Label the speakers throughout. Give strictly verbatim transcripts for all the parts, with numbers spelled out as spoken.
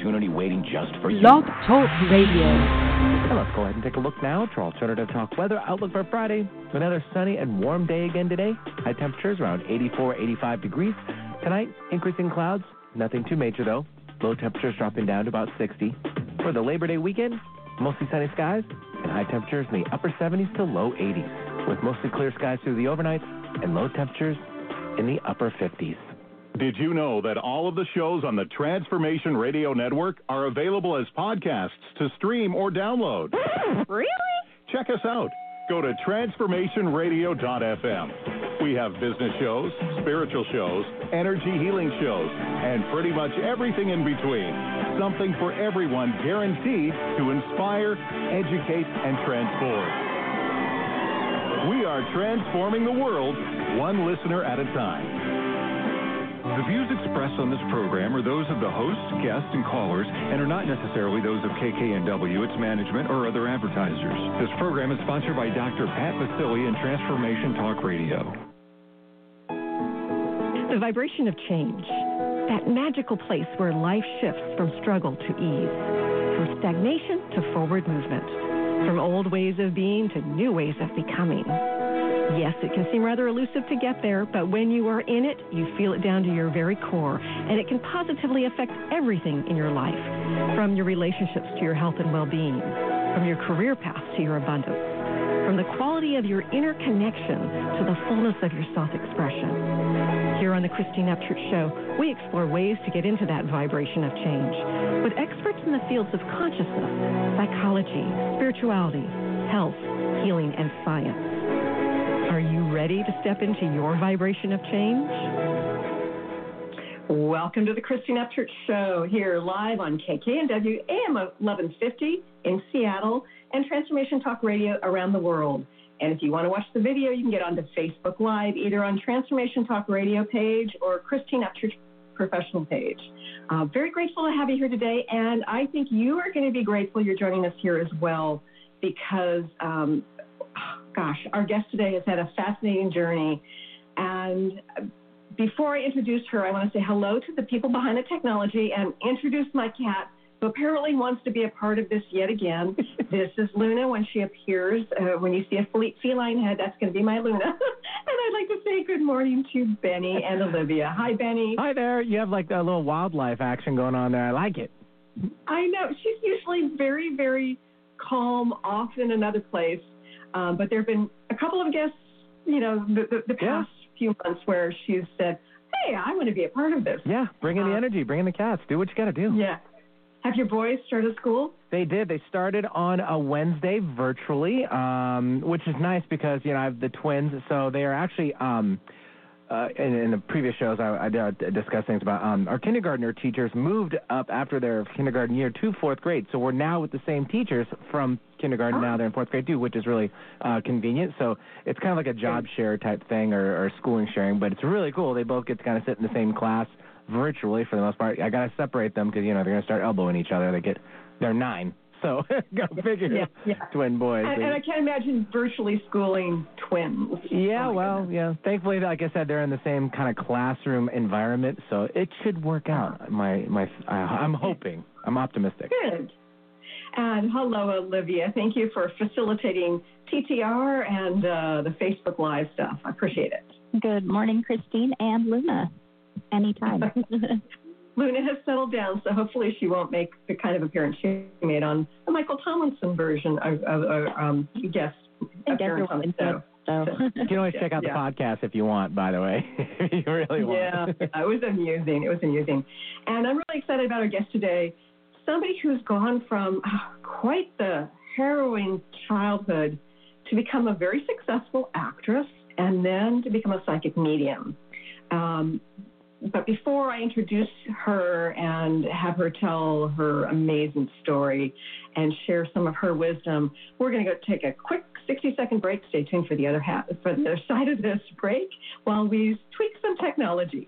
Speaker 1: opportunity waiting just for you.
Speaker 2: Blog Talk Radio.
Speaker 3: Well, let's go ahead and take a look now to our Alternative Talk weather outlook for Friday. Another sunny and warm day again today. High temperatures around eighty-four, eighty-five degrees. Tonight, increasing clouds. Nothing too major, though. Low temperatures dropping down to about sixty. For the Labor Day weekend, mostly sunny skies and high temperatures in the upper seventies to low eighties, with mostly clear skies through the overnights and low temperatures in the upper fifties.
Speaker 4: Did you know that all of the shows on the Transformation Radio Network are available as podcasts to stream or download?
Speaker 5: Really?
Speaker 4: Check us out. Go to transformation radio dot f m. We have business shows, spiritual shows, energy healing shows, and pretty much everything in between. Something for everyone, guaranteed to inspire, educate, and transform. We are transforming the world one listener at a time.
Speaker 6: The views expressed on this program are those of the hosts, guests, and callers, and are not necessarily those of K K N W, its management, or other advertisers. This program is sponsored by Doctor Pat Vasili and Transformation Talk Radio.
Speaker 7: The vibration of change, that magical place where life shifts from struggle to ease, from stagnation to forward movement, from old ways of being to new ways of becoming. Yes, it can seem rather elusive to get there, but when you are in it, you feel it down to your very core, and it can positively affect everything in your life, from your relationships to your health and well-being, from your career path to your abundance, from the quality of your inner connection to the fullness of your self-expression. Here on the Christine Upchurch Show, we explore ways to get into that vibration of change with experts in the fields of consciousness, psychology, spirituality, health, healing, and science. Are you ready to step into your vibration of change? Welcome to the Christine Upchurch Show, here live on K K N W A M eleven fifty in Seattle and Transformation Talk Radio around the world. And if you want to watch the video, you can get onto Facebook Live, either on Transformation Talk Radio page or Christine Upchurch Professional page. Uh, very grateful to have you here today, and I think you are going to be grateful you're joining us here as well, because um, Gosh, our guest today has had a fascinating journey. And before I introduce her, I want to say hello to the people behind the technology and introduce my cat, who apparently wants to be a part of this yet again. This is Luna when she appears. Uh, when you see a feline head, that's going to be my Luna. And I'd like to say good morning to Benny and Olivia. Hi, Benny.
Speaker 3: Hi there. You have like a little wildlife action going on there. I like it.
Speaker 7: I know. She's usually very, very calm, off in another place. Um, but there have been a couple of guests, you know, the, the, the past yeah. few months where she's said, hey, I want to be a part of this.
Speaker 3: Yeah, bring in uh, the energy, bring in the cats. Do what you got to do.
Speaker 7: Yeah. Have your boys started school?
Speaker 3: They did. They started on a Wednesday virtually, um, which is nice because, you know, I have the twins. So they are actually, um, uh, in, in the previous shows, I, I did discuss things about um, our kindergartner teachers moved up after their kindergarten year to fourth grade. So we're now with the same teachers from kindergarten, oh. now they're in fourth grade too, which is really uh, convenient. So it's kind of like a job share type thing or, or schooling sharing, but it's really cool. They both get to kind of sit in the same class virtually for the most part. I got to separate them because, you know, they're going to start elbowing each other. They get, they're nine. So go figure,
Speaker 7: yeah, yeah.
Speaker 3: twin boys.
Speaker 7: And, and I can't imagine virtually schooling twins.
Speaker 3: Yeah,
Speaker 7: oh
Speaker 3: well,
Speaker 7: goodness.
Speaker 3: yeah. Thankfully, like I said, they're in the same kind of classroom environment, so it should work out. My, my, uh, I'm hoping. I'm optimistic.
Speaker 7: Good. And hello, Olivia. Thank you for facilitating T T R and uh, the Facebook Live stuff. I appreciate it.
Speaker 5: Good morning, Christine and Luna. Anytime.
Speaker 7: Luna has settled down, so hopefully she won't make the kind of appearance she made on the Michael Tomlinson version of, of, of um, guest appearance on the show.
Speaker 5: So.
Speaker 3: You can always check out the yeah. podcast if you want, by the way, if you really want.
Speaker 7: Yeah, it was amusing. It was amusing. And I'm really excited about our guest today, somebody who's gone from oh, quite the harrowing childhood to become a very successful actress and then to become a psychic medium. Um, But before I introduce her and have her tell her amazing story and share some of her wisdom, we're going to go take a quick sixty-second break. Stay tuned for the other half, for the other side of this break while we tweak some technology.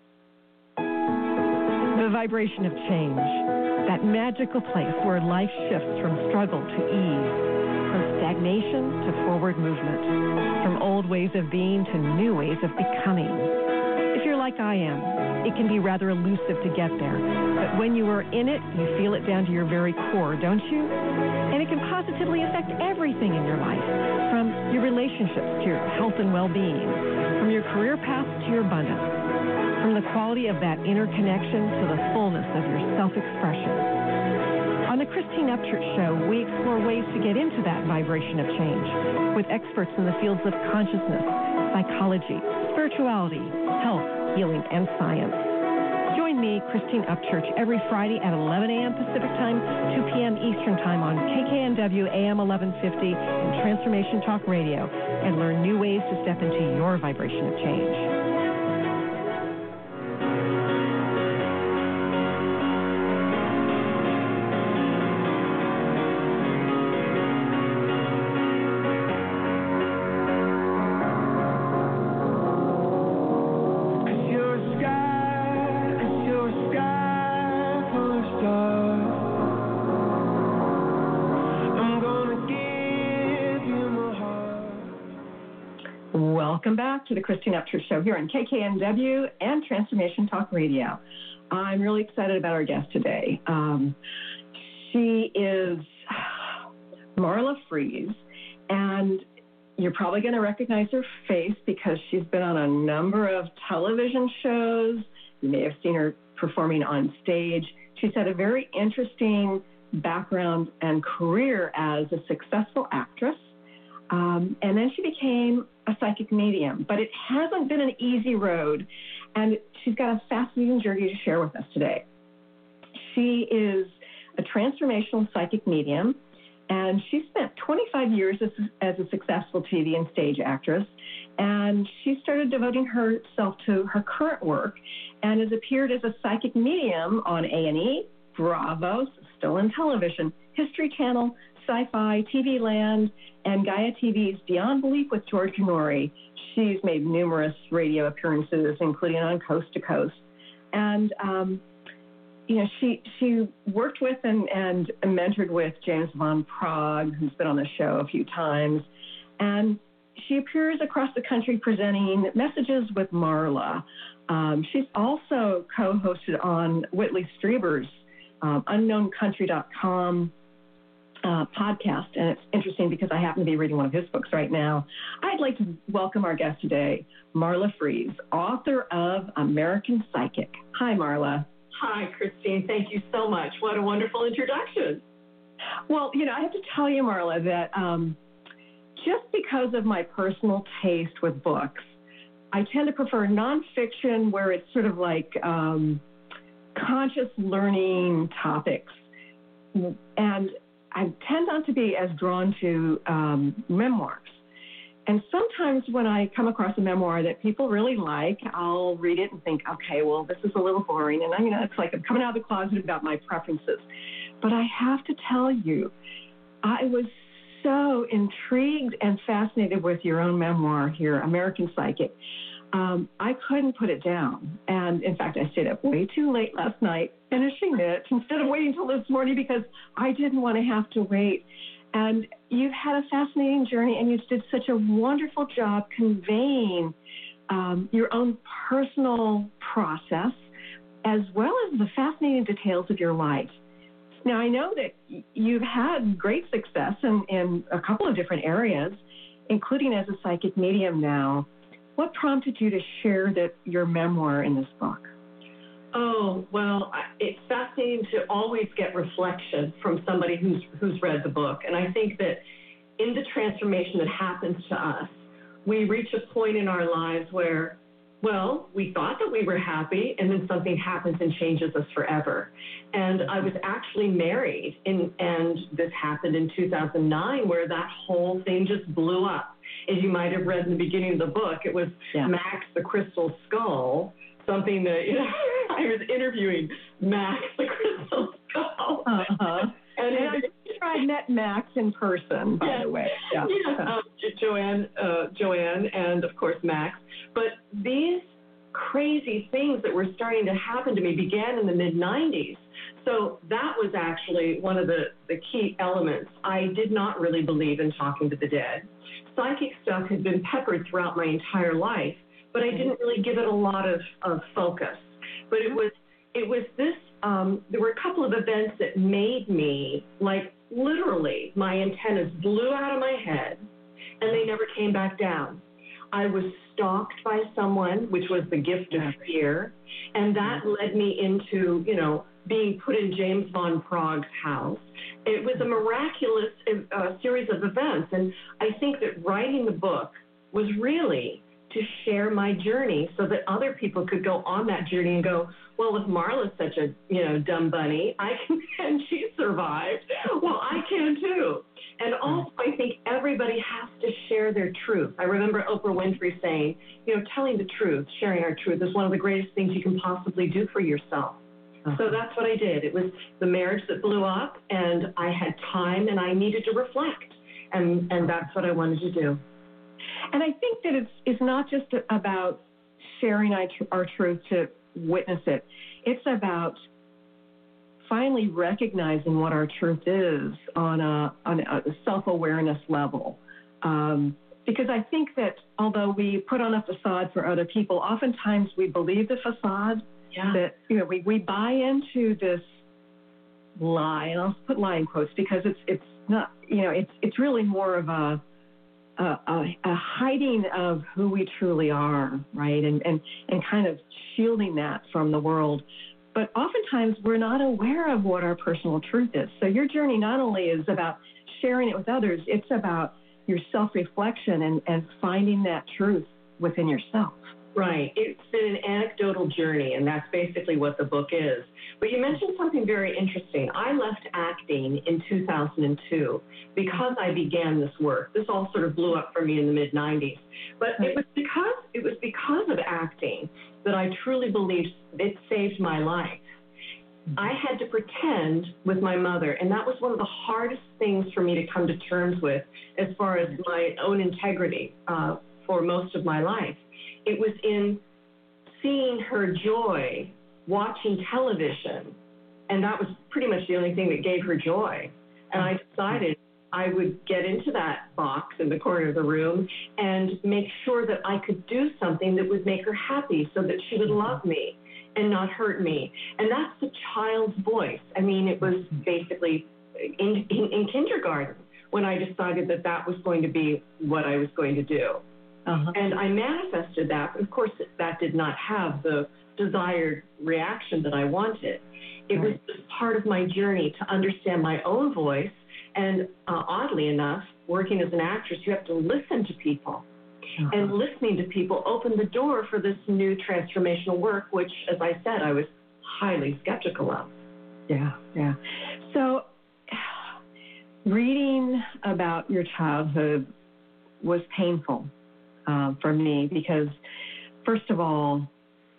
Speaker 7: The vibration of change, that magical place where life shifts from struggle to ease, from stagnation to forward movement, from old ways of being to new ways of becoming. If your life like I am, it can be rather elusive to get there. But when you are in it, you feel it down to your very core, don't you? And it can positively affect everything in your life, from your relationships to your health and well-being, from your career path to your abundance, from the quality of that inner connection to the fullness of your self-expression. On the Christine Upchurch Show, we explore ways to get into that vibration of change with experts in the fields of consciousness, psychology, spirituality, health, healing, and science. Join me, Christine Upchurch, every Friday at eleven a.m. Pacific Time, two p.m. Eastern Time on K K N W A M eleven fifty and Transformation Talk Radio, and learn new ways to step into your vibration of change. Welcome back to the Christine Upchurch Show here on K K N W and Transformation Talk Radio. I'm really excited about our guest today. Um, she is Marla Frees, and you're probably going to recognize her face because she's been on a number of television shows. You may have seen her performing on stage. She's had a very interesting background and career as a successful actress. Um, and then she became a psychic medium, but it hasn't been an easy road, and she's got a fascinating journey to share with us today. She is a transformational psychic medium, and she spent twenty-five years as, as a successful T V and stage actress, and she started devoting herself to her current work and has appeared as a psychic medium on A and E, Bravo, still in television, History Channel, Sci-Fi, T V Land, and Gaia T V's Beyond Belief with George Norrie. She's made numerous radio appearances, including on Coast to Coast. And, um, you know, she she worked with and, and mentored with James Van Praagh, who's been on the show a few times. And she appears across the country presenting Messages with Marla. Um, she's also co-hosted on Whitley Strieber's um, unknown country dot com Uh, podcast, and it's interesting because I happen to be reading one of his books right now. I'd like to welcome our guest today, Marla Frees, author of American Psychic. Hi, Marla.
Speaker 1: Hi, Christine. Thank you so much. What a wonderful introduction.
Speaker 7: Well, you know, I have to tell you, Marla, that um, just because of my personal taste with books, I tend to prefer nonfiction where it's sort of like um, conscious learning topics. And I tend not to be as drawn to um, memoirs. And sometimes when I come across a memoir that people really like, I'll read it and think, okay, well, this is a little boring. And I mean, it's like I'm coming out of the closet about my preferences. But I have to tell you, I was so intrigued and fascinated with your own memoir here, American Psychic. Um, I couldn't put it down. And in fact, I stayed up way too late last night finishing it instead of waiting till this morning because I didn't want to have to wait. And you've had a fascinating journey, and you did such a wonderful job conveying um, your own personal process as well as the fascinating details of your life. Now, I know that you've had great success in, in a couple of different areas, including as a psychic medium now. What prompted you to share that your memoir in this book?
Speaker 1: Oh, well, it's fascinating to always get reflection from somebody who's who's read the book. And I think that in the transformation that happens to us, we reach a point in our lives where, well, we thought that we were happy, and then something happens and changes us forever. And I was actually married, in, and this happened in two thousand nine, where that whole thing just blew up. As you might have read in the beginning of the book, it was yeah. Max the Crystal Skull, something that, you know, I was interviewing Max the Crystal Skull.
Speaker 7: Uh-huh. And, and I met Max in person, by
Speaker 1: yeah,
Speaker 7: the way.
Speaker 1: Yeah, yeah um, Joanne, uh, Joanne, and of course Max. But these crazy things that were starting to happen to me began in the mid nineties. So that was actually one of the, the key elements. I did not really believe in talking to the dead. Psychic stuff had been peppered throughout my entire life, but I didn't really give it a lot of, of focus. But it was it was this, um, there were a couple of events that made me, like literally, my antennas blew out of my head, and they never came back down. I was stalked by someone, which was the gift of fear, and that led me into, you know, being put in James von Prague's house. It was a miraculous uh, series of events, and I think that writing the book was really to share my journey so that other people could go on that journey and go, well, if Marla's such a, you know, dumb bunny, I can, and she survived, well, I can too. And also, I think everybody has to share their truth. I remember Oprah Winfrey saying, you know, telling the truth, sharing our truth is one of the greatest things you can possibly do for yourself. Uh-huh. So that's what I did. It was the marriage that blew up, and I had time, and I needed to reflect, and, and that's what I wanted to do.
Speaker 7: And I think that it's it's not just about sharing our, our truth to witness it. It's about finally recognizing what our truth is on a, on a self-awareness level. Um, because I think that although we put on a facade for other people, oftentimes we believe the facade.
Speaker 1: Yeah.
Speaker 7: That, you know, we, we buy into this lie, and I'll put lie in quotes because it's it's not, you know, it's it's really more of a a, a, a hiding of who we truly are, right? And, and and kind of shielding that from the world. But oftentimes we're not aware of what our personal truth is. So your journey not only is about sharing it with others, it's about your self-reflection and, and finding that truth within yourself.
Speaker 1: Right. It's been an anecdotal journey, and that's basically what the book is. But you mentioned something very interesting. I left acting in two thousand two because I began this work. This all sort of blew up for me in the mid nineties. But it was because it was because of acting that I truly believed it saved my life. I had to pretend with my mother, and that was one of the hardest things for me to come to terms with as far as my own integrity uh, for most of my life. It was in seeing her joy watching television, and that was pretty much the only thing that gave her joy. And I decided I would get into that box in the corner of the room and make sure that I could do something that would make her happy so that she would love me and not hurt me. And that's the child's voice. I mean, it was basically in, in, in kindergarten when I decided that that was going to be what I was going to do. Uh-huh. And I manifested that. But of course, that did not have the desired reaction that I wanted. It right. was just part of my journey to understand my own voice. And uh, oddly enough, working as an actress, you have to listen to people. Uh-huh. And listening to people opened the door for this new transformational work, which, as I said, I was highly skeptical of.
Speaker 7: Yeah, yeah. So reading about your childhood was painful. Uh, for me, because first of all,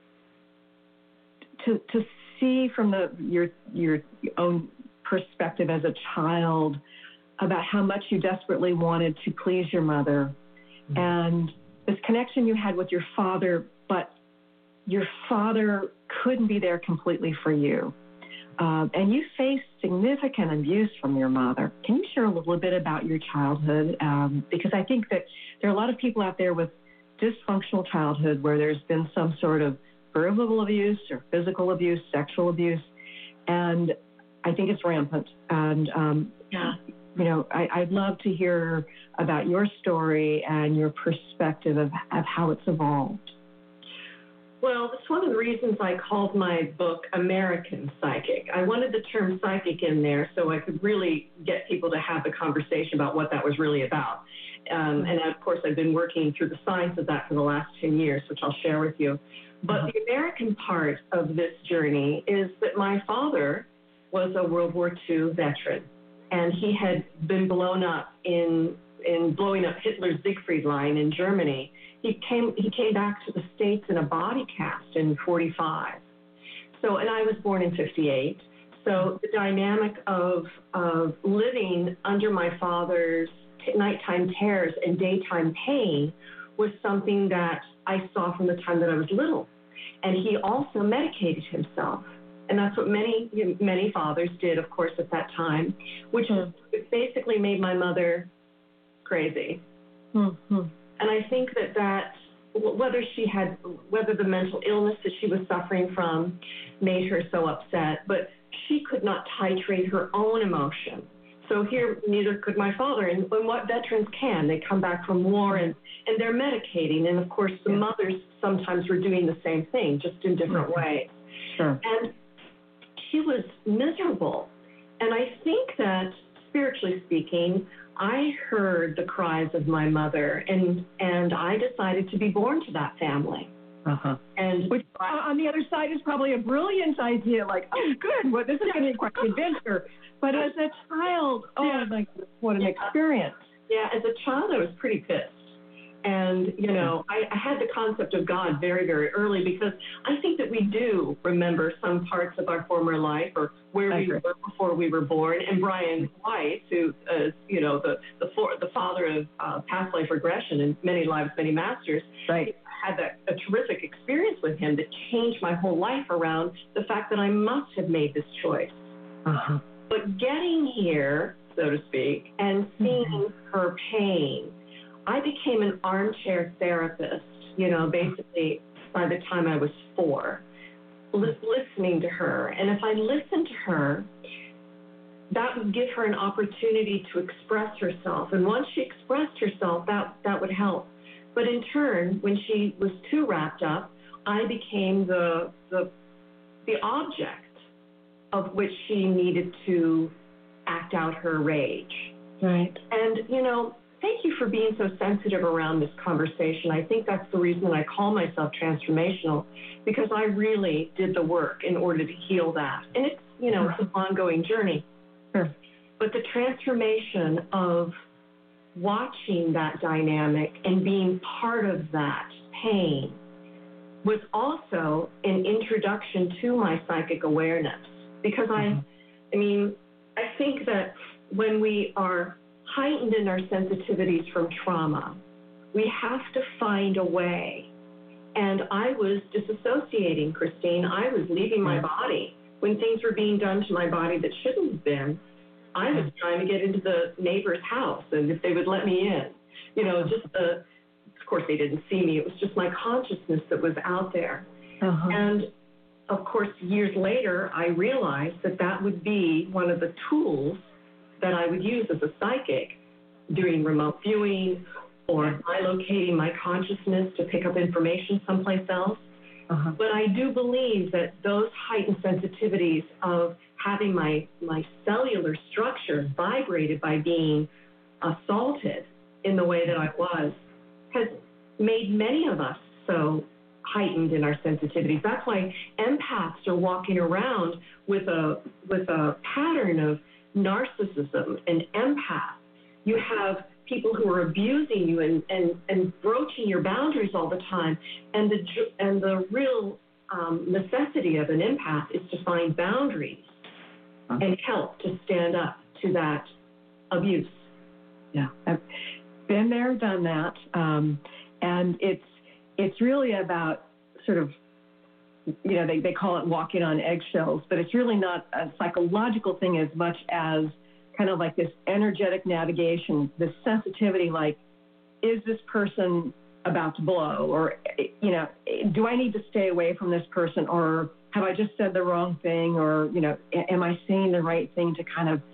Speaker 7: to to see from the your your own perspective as a child about how much you desperately wanted to please your mother, mm-hmm. and this connection you had with your father, but your father couldn't be there completely for you, um, and you faced significant abuse from your mother. Can you share a little bit about your childhood? Um, because I think that there are a lot of people out there with dysfunctional childhood where there's been some sort of verbal abuse or physical abuse, sexual abuse, and I think it's rampant. And, um,
Speaker 1: yeah.
Speaker 7: you know, I, I'd love to hear about your story and your perspective of, of how it's evolved.
Speaker 1: Well, it's one of the reasons I called my book American Psychic. I wanted the term psychic in there so I could really get people to have the conversation about what that was really about. Um, and, of course, I've been working through the science of that for the last ten years, which I'll share with you. But uh-huh. the American part of this journey is that my father was a World War Two veteran, and he had been blown up in in blowing up Hitler's Siegfried Line in Germany. He came he came back to the States in a body cast in forty-five. So, and I was born in fifty-eight. So the dynamic of of living under my father's t- nighttime terrors and daytime pain was something that I saw from the time that I was little. And he also medicated himself. And that's what many many fathers did, of course, at that time, which mm-hmm. basically made my mother crazy.
Speaker 7: Mm-hmm.
Speaker 1: And I think that that whether she had, whether the mental illness that she was suffering from made her so upset, but she could not titrate her own emotion. So here, neither could my father. And, and what veterans can, they come back from war and, and they're medicating. And of course, the yeah. mothers sometimes were doing the same thing, just in different mm-hmm. ways.
Speaker 2: Sure.
Speaker 1: And she was miserable. And I think that, spiritually speaking, I heard the cries of my mother, and, and I decided to be born to that family.
Speaker 2: Uh-huh.
Speaker 1: And
Speaker 2: which uh, on the other side is probably a brilliant idea, like, oh, good, well, this is going to be quite an adventure. But as a child, oh, yeah. my goodness, what an
Speaker 1: yeah.
Speaker 2: experience.
Speaker 1: Yeah, as a child, I was pretty pissed. And, you know, I, I had the concept of God very, very early because I think that we do remember some parts of our former life or where we were before we were born. And Brian Weiss, who is, you know, the the, for, the father of uh, past life regression and many lives, many masters,
Speaker 2: right.
Speaker 1: had that, a terrific experience with him that changed my whole life around the fact that I must have made this choice.
Speaker 2: Uh-huh.
Speaker 1: But getting here, so to speak, and seeing mm-hmm. her pain, I became an armchair therapist, you know, basically by the time I was four, li- listening to her. And if I listened to her, that would give her an opportunity to express herself. And once she expressed herself, that, that would help. But in turn, when she was too wrapped up, I became the the, the object of which she needed to act out her rage.
Speaker 2: Right.
Speaker 1: And, you know, thank you for being so sensitive around this conversation. I think that's the reason I call myself transformational, because I really did the work in order to heal that. And it's, you know, it's an ongoing journey.
Speaker 2: Sure.
Speaker 1: But the transformation of watching that dynamic and being part of that pain was also an introduction to my psychic awareness. Because I, I mean, I think that when we are heightened in our sensitivities from trauma, we have to find a way. And I was disassociating, Christine. I was leaving my body when things were being done to my body that shouldn't have been. I was trying to get into the neighbor's house, and if they would let me in, you know, just the, of course they didn't see me. It was just my consciousness that was out there.
Speaker 2: Uh-huh.
Speaker 1: And of course, years later, I realized that that would be one of the tools that I would use as a psychic, doing remote viewing or bilocating my consciousness to pick up information someplace else.
Speaker 2: Uh-huh.
Speaker 1: But I do believe that those heightened sensitivities of having my, my cellular structure vibrated by being assaulted in the way that I was has made many of us so heightened in our sensitivities. That's why empaths are walking around with a with a pattern of narcissism and empath. You have people who are abusing you and, and, and broaching your boundaries all the time. And the and the real um, necessity of an empath is to find boundaries uh-huh. and help to stand up to that abuse.
Speaker 2: Yeah, I've been there, done that. Um, and it's it's really about sort of, you know, they, they call it walking on eggshells, but it's really not a psychological thing as much as kind of like this energetic navigation, this sensitivity, like, is this person about to blow? Or, you know, do I need to stay away from this person? Or have I just said the wrong thing? Or, you know, am I saying the right thing to kind of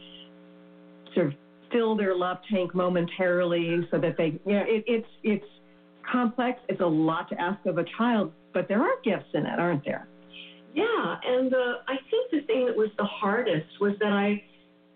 Speaker 2: sort of fill their love tank momentarily so that they, you know, it, it's, it's complex. It's a lot to ask of a child, but there are gifts in it, aren't there?
Speaker 1: Yeah, and uh, I think the thing that was the hardest was that I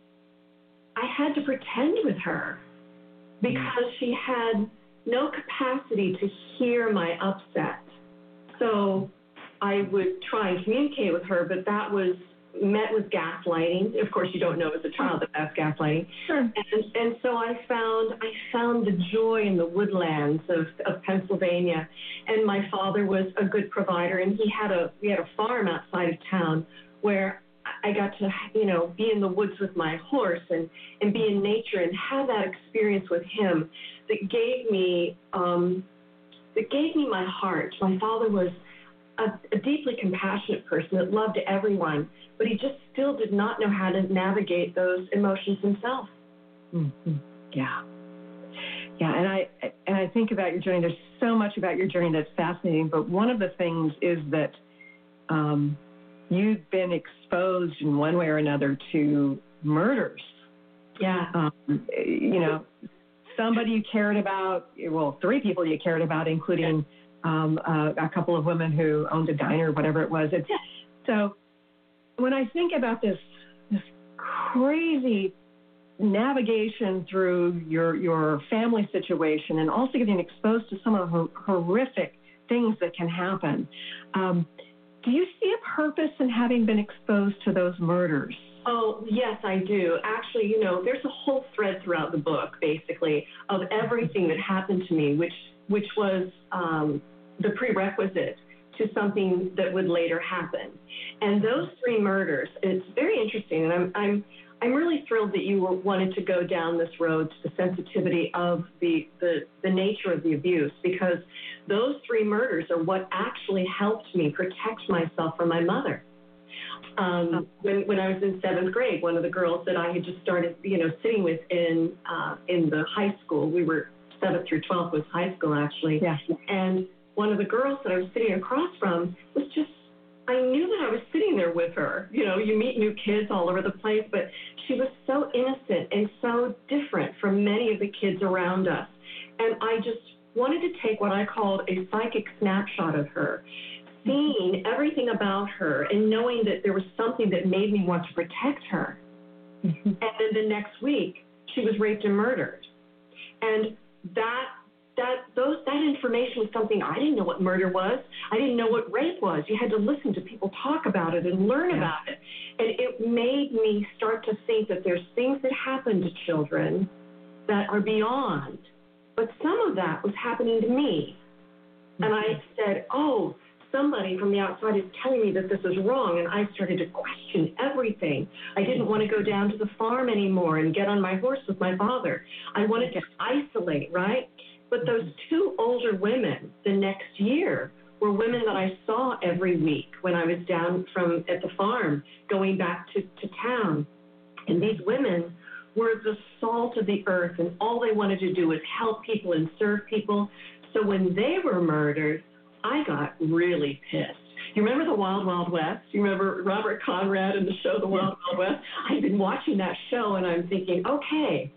Speaker 1: I had to pretend with her because she had no capacity to hear my upset. So I would try and communicate with her, but that was met with gaslighting. Of course, you don't know as a child that that's gaslighting.
Speaker 2: Sure.
Speaker 1: And, and so I found I found the joy in the woodlands of, of Pennsylvania. And my father was a good provider, and he had a we had a farm outside of town where I got to, you know, be in the woods with my horse and, and be in nature and have that experience with him that gave me um, that gave me my heart. My father was a, a deeply compassionate person that loved everyone, but he just still did not know how to navigate those emotions himself.
Speaker 2: Mm-hmm. Yeah. Yeah, and I and I think about your journey. There's so much about your journey that's fascinating, but one of the things is that um, you've been exposed in one way or another to murders.
Speaker 1: Yeah.
Speaker 2: Um, you know, somebody you cared about, well, three people you cared about, including um, uh, a couple of women who owned a diner or whatever it was. It's, so when I think about this, this crazy navigation through your your family situation and also getting exposed to some of the horrific things that can happen, um, do you see a purpose in having been exposed to those murders?
Speaker 1: Oh, yes, I do. Actually, you know, there's a whole thread throughout the book, basically, of everything that happened to me, which which was um, the prerequisite to something that would later happen. And those three murders, it's very interesting, and I'm I'm I'm really thrilled that you were, wanted to go down this road to the sensitivity of the, the the nature of the abuse, because those three murders are what actually helped me protect myself from my mother. Um, when, when I was in seventh grade, one of the girls that I had just started, you know, sitting with in uh, in the high school, we were seventh through twelfth was high school actually,
Speaker 2: yeah.
Speaker 1: And one of the girls that I was sitting across from was just, I knew that I was sitting there with her. You know, you meet new kids all over the place, but she was so innocent and so different from many of the kids around us. And I just wanted to take what I called a psychic snapshot of her, seeing everything about her and knowing that there was something that made me want to protect her. Mm-hmm. And then the next week, she was raped and murdered. And that that those that information was something I didn't know what murder was. I didn't know what rape was. You had to listen to people talk about it and learn yeah. about it. And it made me start to think that there's things that happen to children that are beyond. But some of that was happening to me. Mm-hmm. And I said, oh, somebody from the outside is telling me that this is wrong, and I started to question everything. I didn't want to go down to the farm anymore and get on my horse with my father. I wanted to isolate, right? But those two older women the next year were women that I saw every week when I was down from at the farm going back to, to town. And these women were the salt of the earth, and all they wanted to do was help people and serve people. So when they were murdered, I got really pissed. You remember the Wild Wild West? You remember Robert Conrad and the show The Wild Wild West? I've been watching that show, and I'm thinking, okay,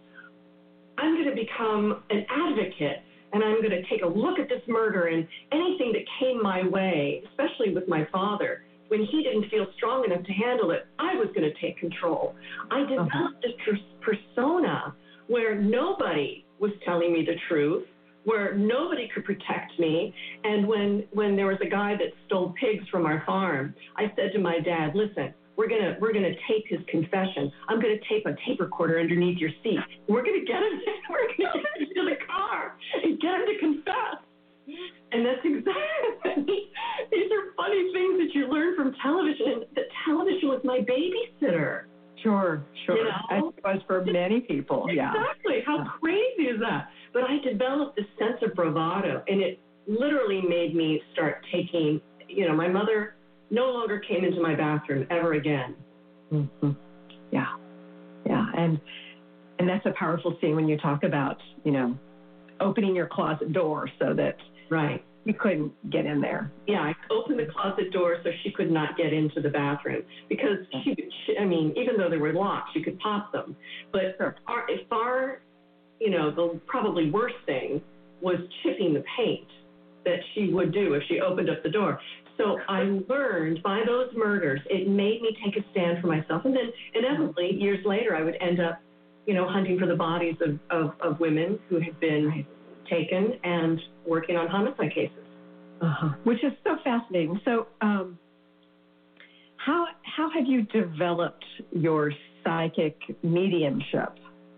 Speaker 1: I'm going to become an advocate, and I'm going to take a look at this murder and anything that came my way, especially with my father. When he didn't feel strong enough to handle it, I was going to take control. I developed uh-huh. this persona where nobody was telling me the truth, where nobody could protect me. And when, when there was a guy that stole pigs from our farm, I said to my dad, listen, we're gonna we're gonna tape his confession. I'm gonna tape a tape recorder underneath your seat. We're gonna get him we're gonna get him into the car and get him to confess. And that's exactly these are funny things that you learn from television. The television was my babysitter.
Speaker 2: Sure, sure.
Speaker 1: You know?
Speaker 2: It was for many people, yeah.
Speaker 1: Exactly. How yeah. crazy is that? But I developed this sense of bravado, and it literally made me start taking, you know, my mother no longer came into my bathroom ever again.
Speaker 2: Mm-hmm. Yeah, yeah, and and that's a powerful scene when you talk about, you know, opening your closet door so that
Speaker 1: right
Speaker 2: you couldn't get in there.
Speaker 1: Yeah, I opened the closet door so she could not get into the bathroom because she, she I mean, even though there were locks, you could pop them. But
Speaker 2: sure.
Speaker 1: far, far, you know, the probably worst thing was chipping the paint that she would do if she opened up the door. So I learned by those murders, it made me take a stand for myself. And then inevitably, years later, I would end up, you know, hunting for the bodies of, of, of women who had been taken and working on homicide cases.
Speaker 2: Uh-huh. Which is so fascinating. So um, how how have you developed your psychic mediumship?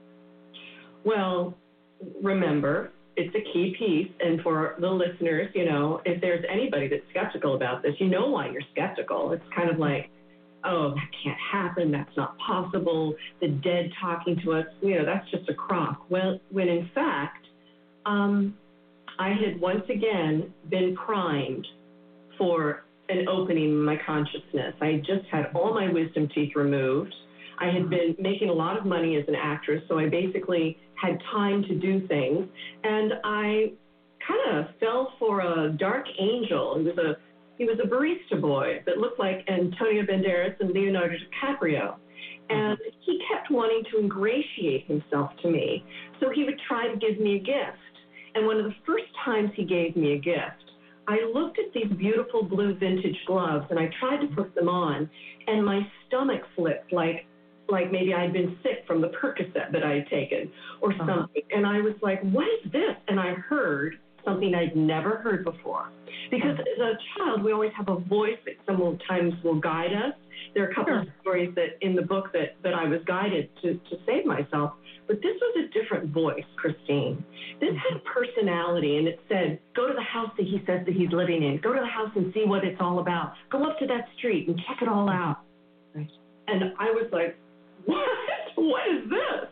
Speaker 1: Well, remember, it's a key piece. And for the listeners, you know, if there's anybody that's skeptical about this, you know why you're skeptical. It's kind of like, oh, that can't happen. That's not possible. The dead talking to us, you know, that's just a crock. Well, when in fact, um, I had once again been primed for an opening in my consciousness. I just had all my wisdom teeth removed. I had been making a lot of money as an actress, so I basically had time to do things. And I kind of fell for a dark angel. He was a he was a barista boy that looked like Antonio Banderas and Leonardo DiCaprio. And he kept wanting to ingratiate himself to me. So he would try to give me a gift. And one of the first times he gave me a gift, I looked at these beautiful blue vintage gloves and I tried to put them on, and my stomach flipped like like maybe I'd been sick from the Percocet that I had taken or something. Uh-huh. And I was like, what is this? And I heard something I'd never heard before. Because as a child, we always have a voice that sometimes will guide us. There are a couple sure. of stories that in the book that, that I was guided to, to save myself. But this was a different voice, Christine. This had personality, and it said, go to the house that he says that he's living in. Go to the house and see what it's all about. Go up to that street and check it all out. Right. And I was like, what? What is this?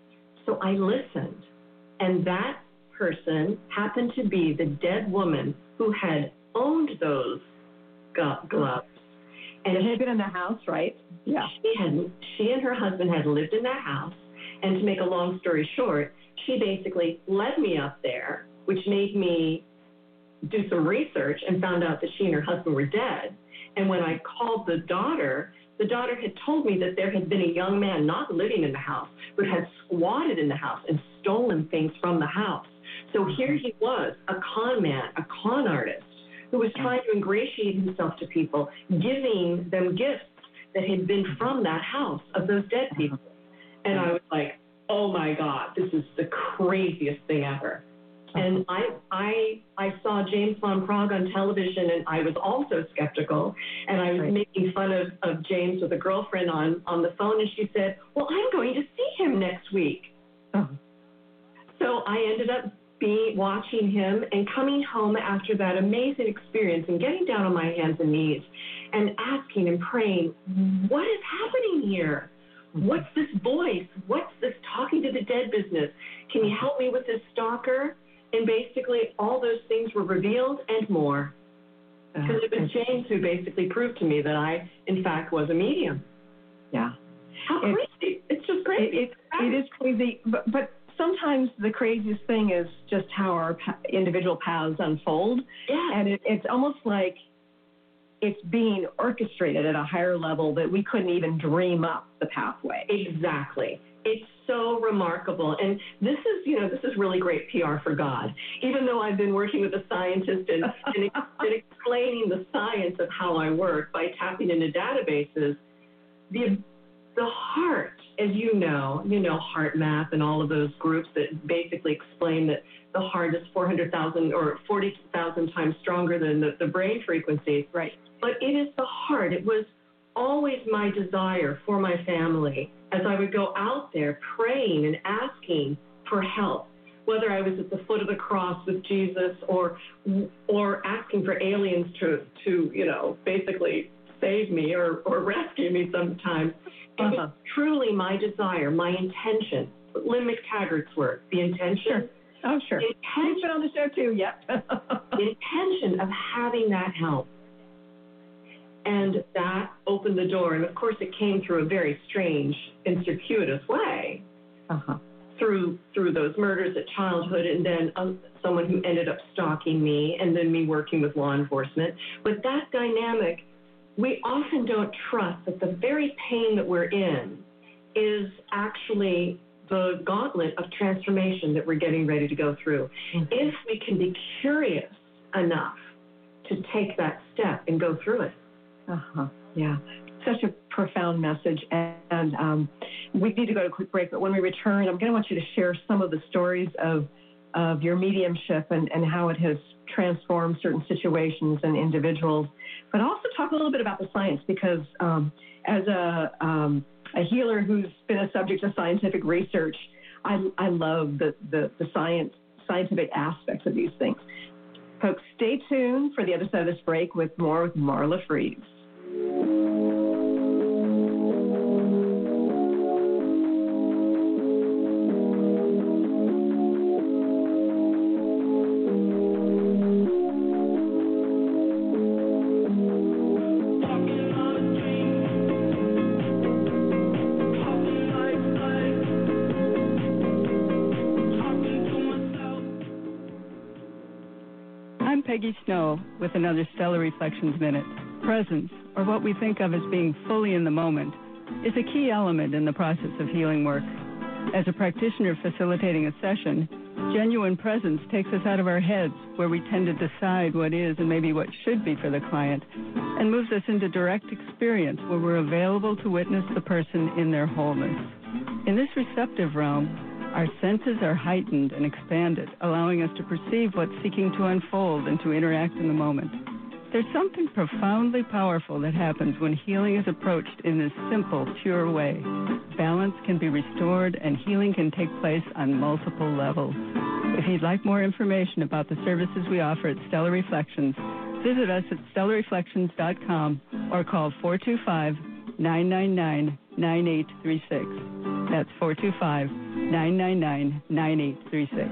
Speaker 1: So I listened, and that person happened to be the dead woman who had owned those gloves.
Speaker 2: And it had been in the house, right?
Speaker 1: Yeah. She had. She and her husband had lived in that house. And to make a long story short, she basically led me up there, which made me do some research and found out that she and her husband were dead. And when I called the daughter, the daughter had told me that there had been a young man not living in the house, but had squatted in the house and stolen things from the house. So here he was, a con man, a con artist, who was trying to ingratiate himself to people, giving them gifts that had been from that house of those dead people. And I was like, oh my God, this is the craziest thing ever. And I I I saw James Van Praagh on television, and I was also skeptical. And I was right. making fun of, of James with a girlfriend on, on the phone, and she said, well, I'm going to see him next week. Oh. So I ended up being watching him and coming home after that amazing experience and getting down on my hands and knees and asking and praying, what is happening here? What's this voice? What's this talking to the dead business? Can you help me with this stalker? And basically all those things were revealed and more. Because it was James who basically proved to me that I, in fact, was a medium.
Speaker 2: Yeah.
Speaker 1: How crazy. It's, it's just crazy.
Speaker 2: It, it, it is crazy. But, but sometimes the craziest thing is just how our pa- individual paths unfold.
Speaker 1: Yeah.
Speaker 2: And it, it's almost like it's being orchestrated at a higher level that we couldn't even dream up the pathway.
Speaker 1: Exactly. It's so remarkable. And this is, you know, this is really great P R for God. Even though I've been working with a scientist and, and, and explaining the science of how I work by tapping into databases, the the heart, as you know, you know, HeartMath and all of those groups that basically explain that the heart is four hundred thousand or forty thousand times stronger than the, the brain frequencies.
Speaker 2: Right.
Speaker 1: But it is the heart. It was always my desire for my family as I would go out there praying and asking for help, whether I was at the foot of the cross with Jesus or or asking for aliens to, to you know, basically save me or, or rescue me sometimes. It uh-huh. was truly my desire, my intention. Lynn McTaggart's work, the intention.
Speaker 2: Sure. Oh, sure.
Speaker 1: The intention,
Speaker 2: You've been on the show too, yep.
Speaker 1: the intention of having that help. And that opened the door. And, of course, it came through a very strange and circuitous way,
Speaker 2: uh-huh.
Speaker 1: through through those murders at childhood and then um, someone who ended up stalking me and then me working with law enforcement. But that dynamic, we often don't trust that the very pain that we're in is actually the gauntlet of transformation that we're getting ready to go through. Mm-hmm. If we can be curious enough to take that step and go through it.
Speaker 2: Uh-huh. Yeah. Such a profound message. And, and um, we need to go to a quick break, but when we return, I'm going to want you to share some of the stories of of your mediumship and, and how it has transformed certain situations and individuals, but also talk a little bit about the science, because um, as a, um, a healer who's been a subject of scientific research, I, I love the, the, the science, scientific aspects of these things. Folks, stay tuned for the other side of this break with more with Marla Freeds.
Speaker 8: Peggy Snow with another Stellar Reflections Minute. Presence, or what we think of as being fully in the moment, is a key element in the process of healing work. As a practitioner facilitating a session, genuine presence takes us out of our heads, where we tend to decide what is and maybe what should be for the client, and moves us into direct experience, where we're available to witness the person in their wholeness. In this receptive realm, our senses are heightened and expanded, allowing us to perceive what's seeking to unfold and to interact in the moment. There's something profoundly powerful that happens when healing is approached in this simple, pure way. Balance can be restored and healing can take place on multiple levels. If you'd like more information about the services we offer at Stellar Reflections, visit us at stellar reflections dot com or call four two five, nine nine nine, nine eight three six. That's four two five, nine nine nine, nine eight three six.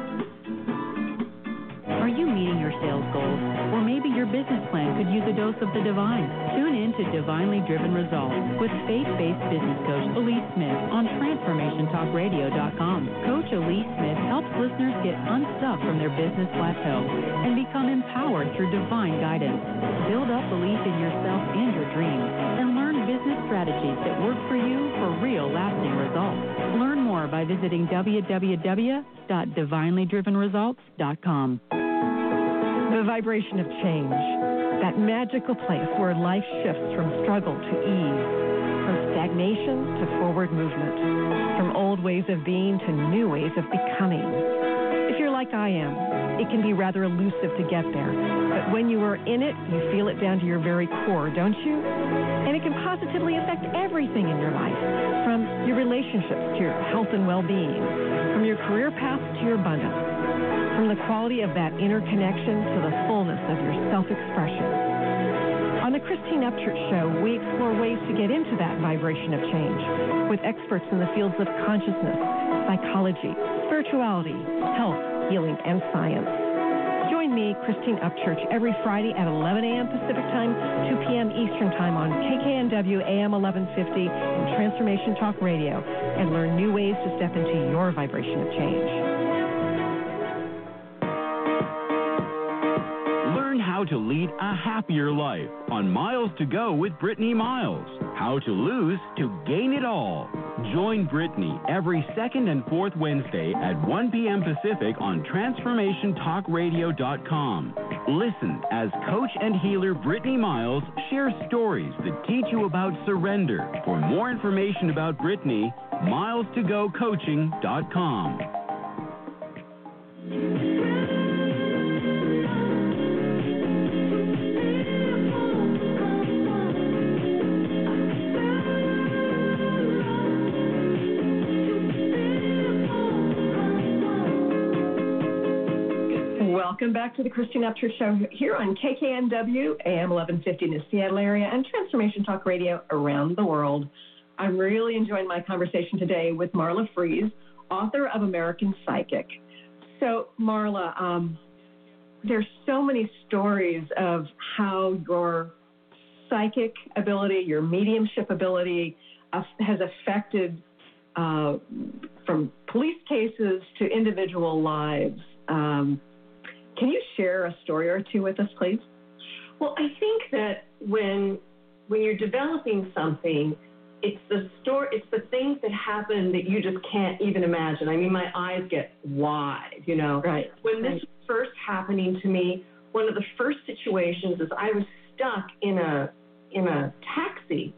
Speaker 9: Are you meeting your sales goals? Or maybe your business plan could use a dose of the divine. Tune in to Divinely Driven Results with faith-based business coach Elise Smith on transformation talk radio dot com. Coach Elise Smith helps listeners get unstuck from their business plateau and become empowered through divine guidance. Build up belief in yourself and your dreams, and learn business strategies that work for you for real lasting results. Learn more by visiting w w w dot divinely driven results dot com.
Speaker 7: The vibration of change, that magical place where life shifts from struggle to ease, from stagnation to forward movement, from old ways of being to new ways of becoming. If you're like I am, it can be rather elusive to get there, but when you are in it, you feel it down to your very core, don't you? And it can positively affect everything in your life, from your relationships to your health and well-being, from your career path to your abundance, from the quality of that inner connection to the fullness of your self-expression. On the Christine Upchurch Show, we explore ways to get into that vibration of change with experts in the fields of consciousness, psychology, spirituality, health, healing, and science. Join me, Christine Upchurch, every Friday at eleven a.m. Pacific Time, two p.m. Eastern Time on K K N W A M eleven fifty and Transformation Talk Radio, and learn new ways to step into your vibration of change.
Speaker 10: How to lead a happier life on Miles to Go with Brittany Miles. How to lose to gain it all. Join Brittany every second and fourth Wednesday at one p.m. Pacific on transformation talk radio dot com. Listen as coach and healer Brittany Miles shares stories that teach you about surrender. For more information about Brittany, miles to go coaching dot com.
Speaker 2: Welcome back to the Christine Upchurch Show here on K K N W, A M eleven fifty in the Seattle area, and Transformation Talk Radio around the world. I'm really enjoying my conversation today with Marla Frees, author of American Psychic. So, Marla, um, there's so many stories of how your psychic ability, your mediumship ability uh, has affected uh, from police cases to individual lives. Um, Can you share a story or two with us, please?
Speaker 1: Well, I think that when when you're developing something, it's the story, it's the things that happen that you just can't even imagine. I mean, my eyes get wide, you know.
Speaker 2: Right.
Speaker 1: When this
Speaker 2: right.
Speaker 1: was first happening to me, one of the first situations is I was stuck in a in a taxi,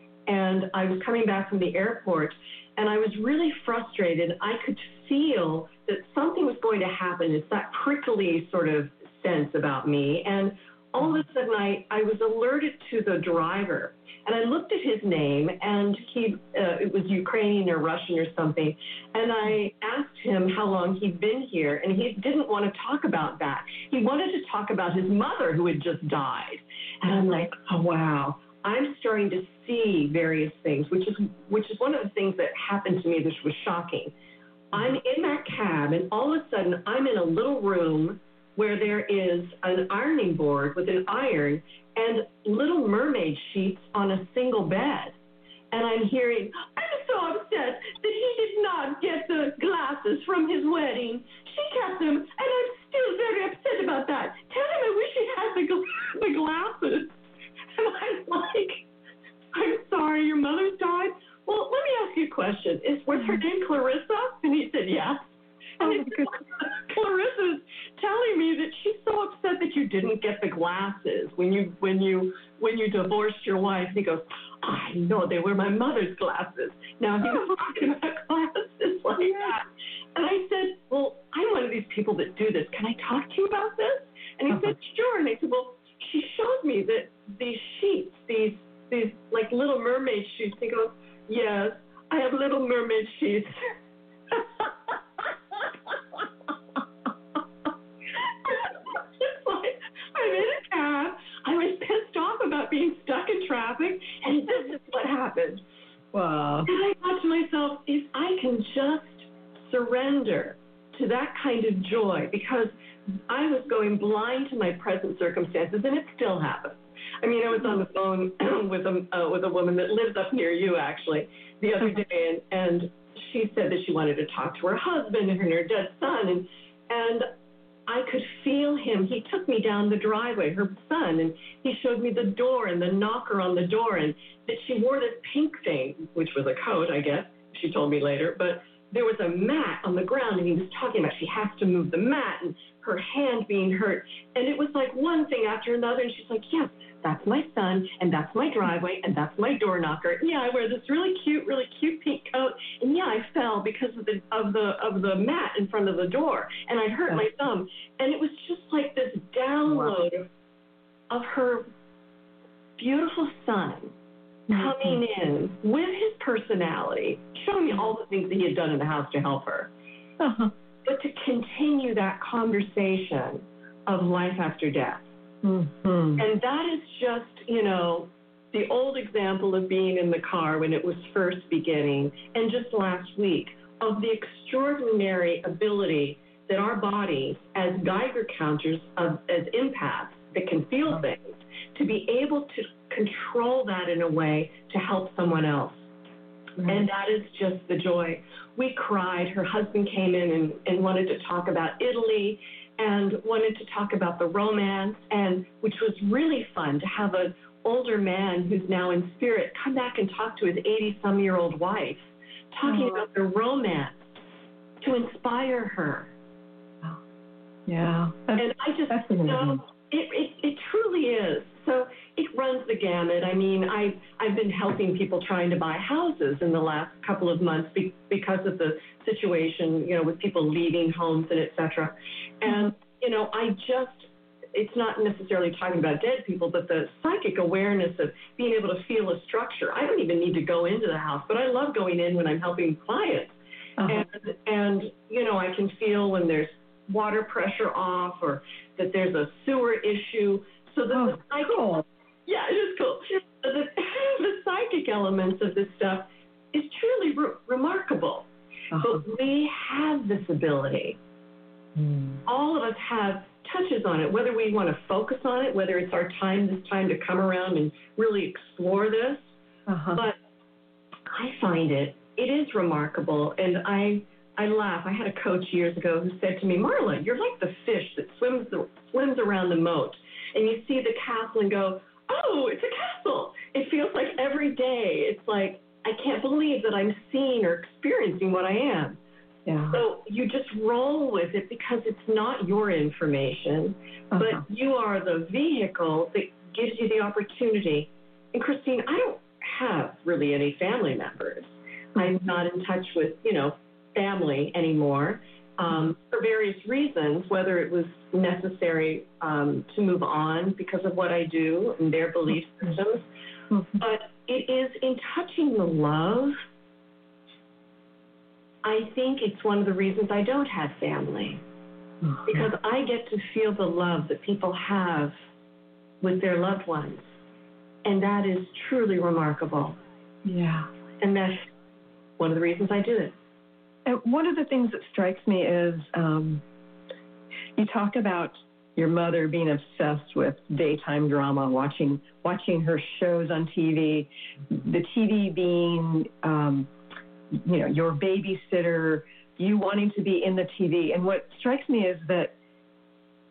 Speaker 1: and I was coming back from the airport, and I was really frustrated. I could feel that something was going to happen. It's that prickly sort of sense about me. And all of a sudden, I, I was alerted to the driver. And I looked at his name, and he uh, it was Ukrainian or Russian or something. And I asked him how long he'd been here, and he didn't want to talk about that. He wanted to talk about his mother who had just died. And I'm like, oh, wow. I'm starting to see various things, which is which is one of the things that happened to me, which was shocking. I'm in that cab, and all of a sudden, I'm in a little room where there is an ironing board with an iron and Little Mermaid sheets on a single bed. And I'm hearing, I'm so upset that he did not get the glasses from his wedding. She kept them, and I'm still very upset about that. Tell him I was her name Clarissa? And he said, yes. And
Speaker 2: Oh,
Speaker 1: he said, Clarissa's telling me that she's so upset that you didn't get the glasses when you when you when you divorced your wife. And he goes, I know, they were my mother's glasses. Now he was talking about glasses like that. And I said, well, I'm one of these people that do this. Can I talk to you about this? And he said, sure. And I said, well, she showed me that these sheets, these these like Little Mermaid sheets. He goes, yes, I have Little Mermaid sheets. I'm in a cab. I was pissed off about being stuck in traffic, and this is what happened.
Speaker 2: Wow.
Speaker 1: And I thought to myself, if I can just surrender to that kind of joy, because I was going blind to my present circumstances, and it still happens. I mean, I was on the phone with a uh, with a woman that lives up near you, actually, the other day, and, and she said that she wanted to talk to her husband and her dead son, and and I could feel him. He took me down the driveway, her son, and he showed me the door and the knocker on the door, and that she wore this pink thing, which was a coat, I guess, she told me later, but there was a mat on the ground, and he was talking about she has to move the mat and her hand being hurt. And it was like one thing after another, and she's like, yes, that's my son, and that's my driveway, and that's my door knocker. And yeah, I wear this really cute, really cute pink coat, and yeah, I fell because of the of the of the mat in front of the door, and I hurt my thumb. And it was just like this download of, of her beautiful son coming in with his personality, showing me all the things that he had done in the house to help her.
Speaker 2: Uh-huh.
Speaker 1: But to continue that conversation of life after death.
Speaker 2: Mm-hmm.
Speaker 1: And that is just, you know, the old example of being in the car when it was first beginning, and just last week, of the extraordinary ability that our bodies, as Geiger counters, of, as empaths that can feel things, to be able to control that in a way to help someone else. Mm-hmm. And that is just the joy. We cried. Her husband came in and, and wanted to talk about Italy and wanted to talk about the romance, and which was really fun to have an older man who's now in spirit come back and talk to his eighty-some-year-old wife, talking oh. about the romance to inspire her.
Speaker 2: Yeah.
Speaker 1: That's, and I just,
Speaker 2: that's
Speaker 1: you know, it, it, it truly is. So it runs the gamut. I mean, I, I've been helping people trying to buy houses in the last couple of months be, because of the situation, you know, with people leaving homes and et cetera. And, you know, I just, it's not necessarily talking about dead people, but the psychic awareness of being able to feel a structure. I don't even need to go into the house, but I love going in when I'm helping clients. Uh-huh. And, and, you know, I can feel when there's water pressure off or that there's a sewer issue. So the, oh, the psychic, cool. yeah, it is cool. So the, the psychic elements of this stuff is truly re- remarkable. Uh-huh. But we have this ability. Mm. All of us have touches on it, whether we want to focus on it, whether it's our time this time to come around and really explore this. Uh-huh. But I find it, it is remarkable. And I I laugh. I had a coach years ago who said to me, Marla, you're like the fish that swims the, swims around the moat. And you see the castle and go, oh, it's a castle. It feels like every day. It's like, I can't believe that I'm seeing or experiencing what I am. Yeah. So you just roll with it because it's not your information, uh-huh. but you are the vehicle that gives you the opportunity. And Christine, I don't have really any family members. Mm-hmm. I'm not in touch with, you know, family anymore. Um, for various reasons, whether it was necessary um, to move on because of what I do and their belief systems. Mm-hmm. But it is in touching the love. I think it's one of the reasons I don't have family, mm-hmm. because I get to feel the love that people have with their loved ones. And that is truly remarkable.
Speaker 2: Yeah.
Speaker 1: And that's one of the reasons I do it.
Speaker 2: And one of the things that strikes me is um, you talk about your mother being obsessed with daytime drama, watching watching her shows on T V, the T V being, um, you know, your babysitter, you wanting to be in the T V. And what strikes me is that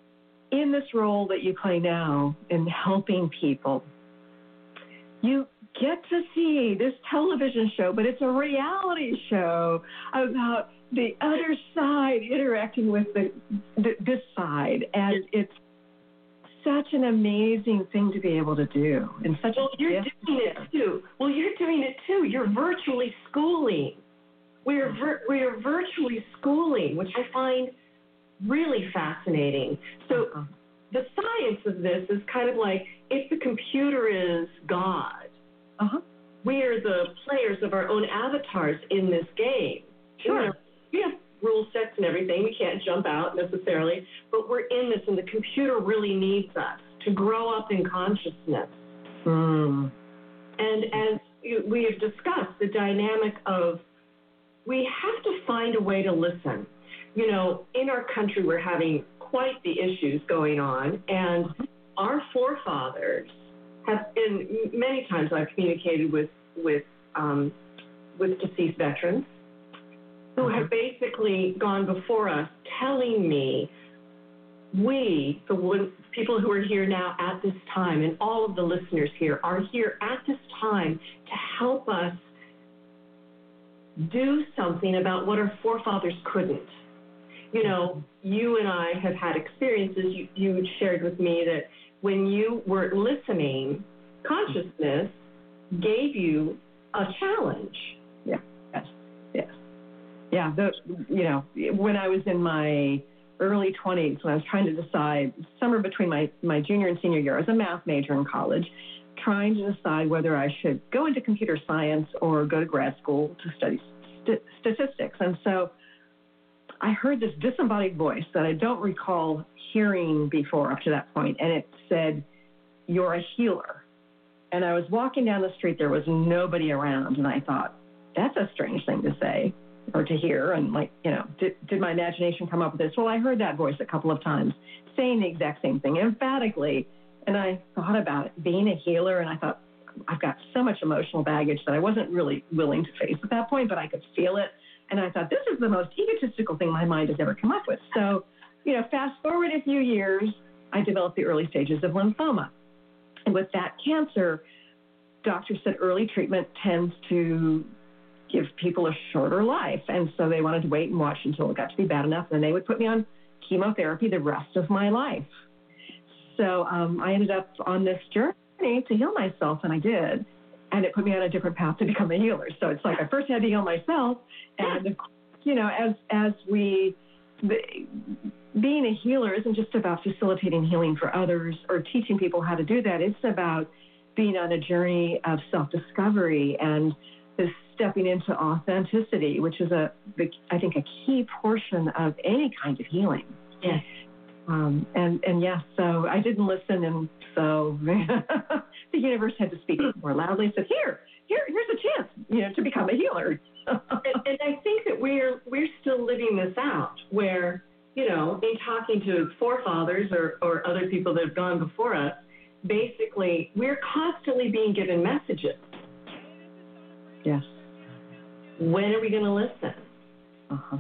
Speaker 2: in this role that you play now in helping people, you get to see this television show, but it's a reality show about the other side interacting with the, the this side, and it's such an amazing thing to be able to do. And such
Speaker 1: well,
Speaker 2: a
Speaker 1: you're
Speaker 2: gift.
Speaker 1: doing it too. Well, you're doing it too. You're virtually schooling. We're vir- we're virtually schooling, which I find really fascinating. So uh-huh. the science of this is kind of like if the computer is God,
Speaker 2: uh-huh.
Speaker 1: we are the players of our own avatars in this game.
Speaker 2: Sure.
Speaker 1: You know, we have rule sets and everything. We can't jump out necessarily, but we're in this, and the computer really needs us to grow up in consciousness.
Speaker 2: Mm.
Speaker 1: And as you, we have discussed, the dynamic of we have to find a way to listen. You know, in our country, we're having quite the issues going on, and our forefathers have, and many times I've communicated with with um, with deceased veterans who have basically gone before us, telling me we, the one, people who are here now at this time, and all of the listeners here are here at this time to help us do something about what our forefathers couldn't. You know, you and I have had experiences. You, you shared with me that when you were listening, consciousness gave you a challenge.
Speaker 2: Yeah. Yes. Yes. Yeah. The, you know, when I was in my early twenties, when I was trying to decide, somewhere between my, my junior and senior year, I was a math major in college, trying to decide whether I should go into computer science or go to grad school to study st- statistics. And so I heard this disembodied voice that I don't recall hearing before up to that point, and it said, "You're a healer." And I was walking down the street, there was nobody around, and I thought, that's a strange thing to say or to hear. And like, you know, did, did my imagination come up with this? Well, I heard that voice a couple of times saying the exact same thing emphatically. And I thought about it, being a healer, and I thought, I've got so much emotional baggage that I wasn't really willing to face at that point, but I could feel it. And I thought, this is the most egotistical thing my mind has ever come up with. So, you know, fast forward a few years, I developed the early stages of lymphoma. And with that cancer, doctors said early treatment tends to give people a shorter life. And so they wanted to wait and watch until it got to be bad enough. And then they would put me on chemotherapy the rest of my life. So um, I ended up on this journey to heal myself, and I did. And it put me on a different path to become a healer. So it's like I first had to heal myself. And, you know, as as we, the, being a healer isn't just about facilitating healing for others or teaching people how to do that. It's about being on a journey of self-discovery and this stepping into authenticity, which is, a, I think, a key portion of any kind of healing.
Speaker 1: Yes.
Speaker 2: Um, and, and yes, so I didn't listen, and so the universe had to speak more loudly and said, here, here, here's a chance, you know, to become a healer.
Speaker 1: and, and I think that we're we're still living this out, where, you know, in talking to forefathers or, or other people that have gone before us, basically we're constantly being given messages.
Speaker 2: Yes.
Speaker 1: When are we going to listen?
Speaker 2: Uh-huh.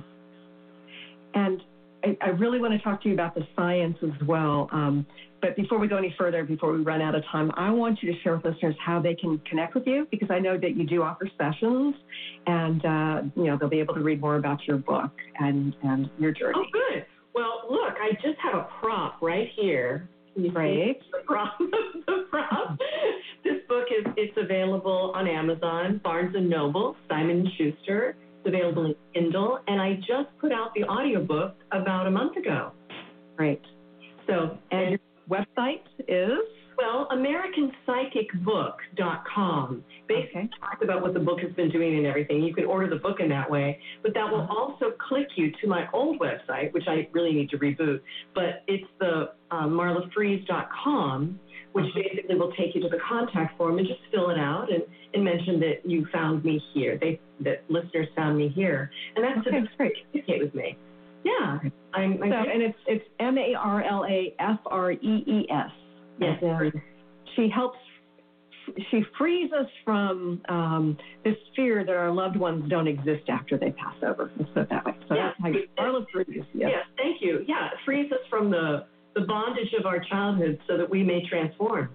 Speaker 2: And I, I really want to talk to you about the science as well. Um, but before we go any further, before we run out of time, I want you to share with listeners how they can connect with you, because I know that you do offer sessions, and uh, you know, they'll be able to read more about your book and, and your journey.
Speaker 1: Oh, good. Well, look, I just have a prop right here. Can you
Speaker 2: right.
Speaker 1: see the prop? the prop. This book is it's available on Amazon, Barnes and Noble, Simon and Schuster. It's available in Kindle, and I just put out the audiobook about a month ago.
Speaker 2: Great.
Speaker 1: So,
Speaker 2: and, and your website is?
Speaker 1: Well, American Psychic Book dot com. Basically, okay. Talks about what the book has been doing and everything. You can order the book in that way, but that will also click you to my old website, which I really need to reboot. But it's the uh, Marla Frees dot com, which uh-huh. basically will take you to the contact form and just fill it out and, and mention that you found me here. They that listeners found me here, and that's
Speaker 2: okay,
Speaker 1: to
Speaker 2: great.
Speaker 1: communicate with me. Yeah, I'm. I'm
Speaker 2: so, and it's it's M A R L A F R E E S.
Speaker 1: Yes.
Speaker 2: And she helps. She frees us from um, this fear that our loved ones don't exist after they pass over. Let's put it that way. So
Speaker 1: yeah.
Speaker 2: that's how you Marla frees. Yes.
Speaker 1: yes, thank you. Yeah, it frees us from the the bondage of our childhood so that we may transform.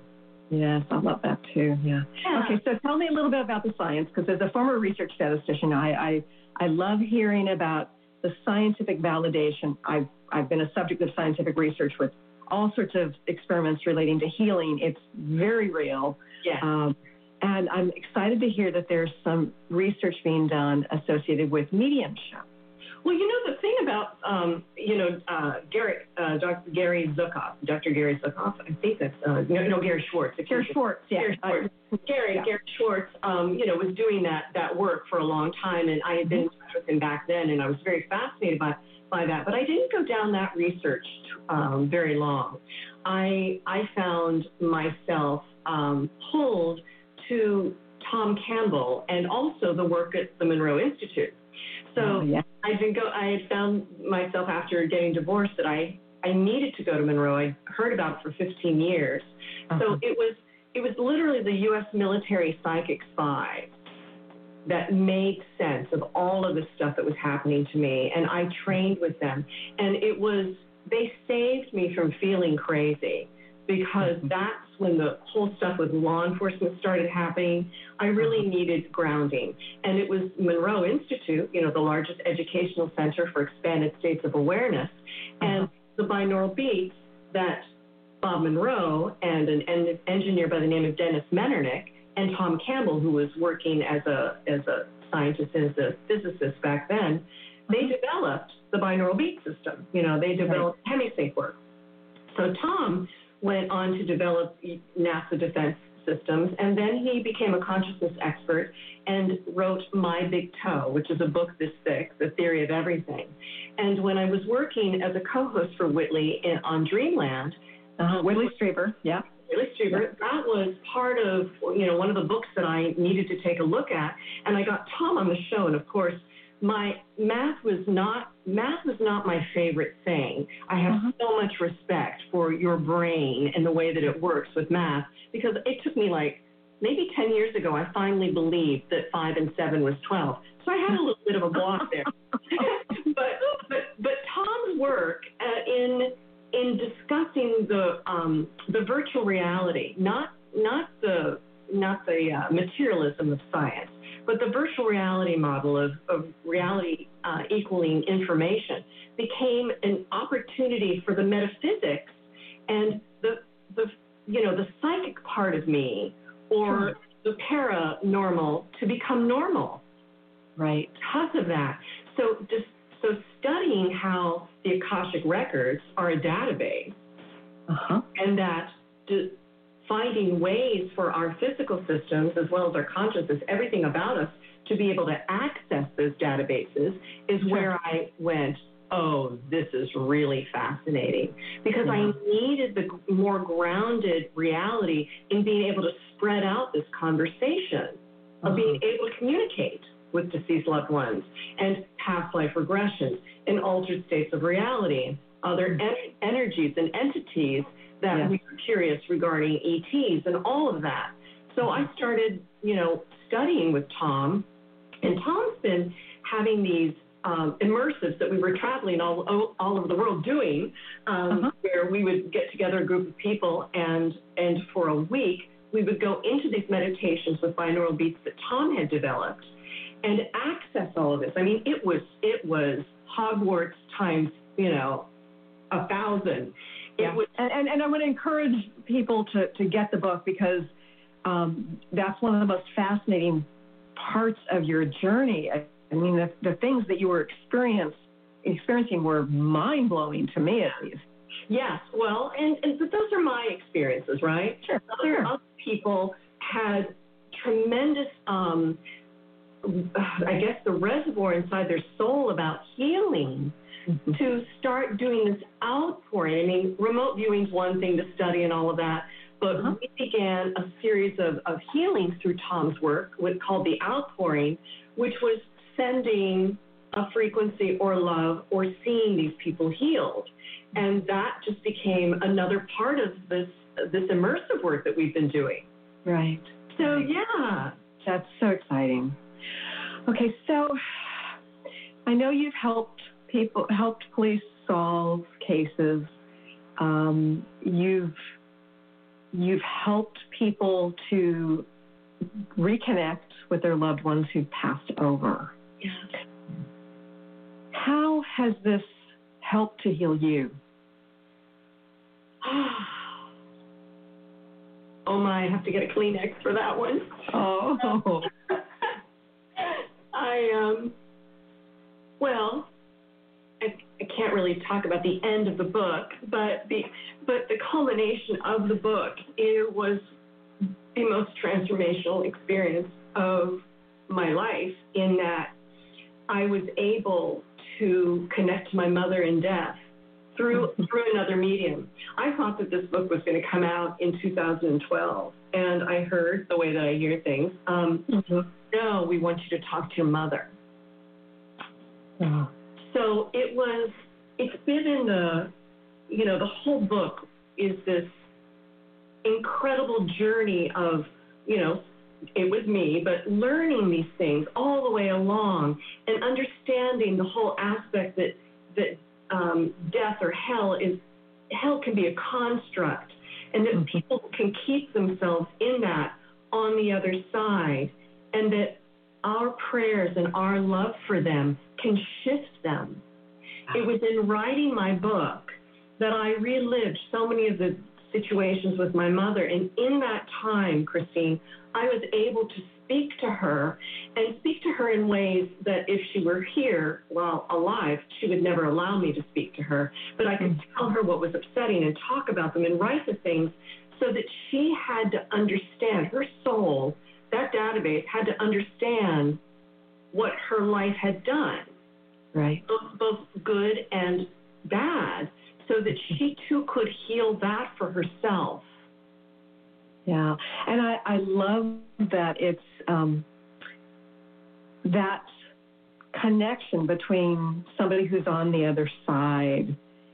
Speaker 2: Yes, I love that too. Yeah.
Speaker 1: Yeah.
Speaker 2: Okay, so tell me a little bit about the science, because as a former research statistician, I, I I love hearing about the scientific validation. I've I've been a subject of scientific research with all sorts of experiments relating to healing. It's very real.
Speaker 1: Yeah.
Speaker 2: Um, and I'm excited to hear that there's some research being done associated with mediumship.
Speaker 1: Well, you know, the thing about, um, you know, uh, Gary, uh, Doctor Gary Zukav, Doctor Gary Zukav, I think that's, uh, no, no, Gary Schwartz.
Speaker 2: Gary Schwartz, yeah.
Speaker 1: Gary Schwartz. Uh, Gary, yeah. Gary Schwartz, um, you know, was doing that, that work for a long time, and I had been in touch with him back then, and I was very fascinated by, by that, but I didn't go down that research um, very long. I, I found myself um, pulled to Tom Campbell and also the work at the Monroe Institute. So
Speaker 2: oh, yeah.
Speaker 1: I didn't go. I had found myself after getting divorced that I, I needed to go to Monroe. I heard about it for fifteen years. Uh-huh. So it was it was literally the U S military psychic spies that made sense of all of the stuff that was happening to me, and I trained with them. And it was they saved me from feeling crazy, because that's when the whole stuff with law enforcement started happening. I really needed grounding. And it was Monroe Institute, you know, the largest educational center for expanded states of awareness, and uh-huh. the binaural beats that Bob Monroe and an en- engineer by the name of Dennis Metternich and Tom Campbell, who was working as a as a scientist and as a physicist back then, they developed the binaural beat system. You know, they developed right. hemisync work. So Tom went on to develop NASA Defense Systems, and then he became a consciousness expert and wrote My Big Toe, which is a book this thick, The Theory of Everything. And when I was working as a co-host for Whitley in, on Dreamland,
Speaker 2: uh, Whitley Strieber, yeah.
Speaker 1: Whitley Strieber, yeah. that was part of, you know, one of the books that I needed to take a look at. And I got Tom on the show, and of course, my math was not math was not my favorite thing. I have uh-huh. so much respect for your brain and the way that it works with math, because it took me like maybe ten years ago I finally believed that five and seven was twelve. So I had a little bit of a block there. but but but Tom's work uh, in in discussing the um, the virtual reality, not not the not the uh, materialism of science, but the virtual reality model of, of reality uh, equaling information, became an opportunity for the metaphysics and the, the you know, the psychic part of me, or the paranormal, to become normal.
Speaker 2: Right.
Speaker 1: Because of that. So just so studying how the Akashic records are a database, uh-huh. and that to, finding ways for our physical systems as well as our consciousness, everything about us, to be able to access those databases is sure. where I went, oh, this is really fascinating, because yeah. I needed the more grounded reality in being able to spread out this conversation uh-huh. of being able to communicate with deceased loved ones and past life regressions and altered states of reality, other en- energies and entities that yes. we were curious regarding E Ts and all of that. So I started, you know, studying with Tom, and Tom's been having these um, immersives that we were traveling all all over the world doing, um, uh-huh. where we would get together a group of people, and and for a week we would go into these meditations with binaural beats that Tom had developed, and access all of this. I mean, it was it was Hogwarts times, you know, a thousand.
Speaker 2: Yeah.
Speaker 1: It was,
Speaker 2: and, and, and I would encourage people to, to get the book, because um, that's one of the most fascinating parts of your journey. I, I mean, the, the things that you were experience, experiencing were mind-blowing to me, at least.
Speaker 1: Yes, well, and, and but those are my experiences, right?
Speaker 2: Sure.
Speaker 1: Other,
Speaker 2: sure.
Speaker 1: other people had tremendous, um, I guess, the reservoir inside their soul about healing. Mm-hmm. To start doing this outpouring. I mean, remote viewing is one thing to study and all of that, but uh-huh. we began a series of, of healings through Tom's work with, called The Outpouring, which was sending a frequency or love or seeing these people healed. And that just became another part of this this immersive work that we've been doing.
Speaker 2: Right.
Speaker 1: So, yeah.
Speaker 2: That's so exciting. Okay, so I know you've helped people, helped police solve cases. Um, you've you've helped people to reconnect with their loved ones who've passed over.
Speaker 1: Yeah.
Speaker 2: How has this helped to heal you?
Speaker 1: Oh my, I have to get a Kleenex for that one.
Speaker 2: Oh.
Speaker 1: I, um, well, I, I can't really talk about the end of the book, but the, but the culmination of the book, it was the most transformational experience of my life, in that I was able to connect to my mother in death through through another medium. I thought that this book was going to come out in two thousand twelve, and I heard, the way that I hear things, um, mm-hmm. no, we want you to talk to your mother. Oh. So it was, it's been in the, you know, the whole book is this incredible journey of, you know, it was me, but learning these things all the way along and understanding the whole aspect that, that um, death or hell is, hell can be a construct, and that mm-hmm. people can keep themselves in that on the other side, and that our prayers and our love for them can shift them. It was in writing my book that I relived so many of the situations with my mother, and in that time, Christine, I was able to speak to her and speak to her in ways that if she were here while alive, she would never allow me to speak to her. But I could tell her what was upsetting and talk about them and write the things, so that she had to understand, her soul, that database had to understand what her life had done.
Speaker 2: Right.
Speaker 1: Both, both good and bad, so that she too could heal that for herself.
Speaker 2: Yeah, and I, I love that it's um, that connection between somebody who's on the other side.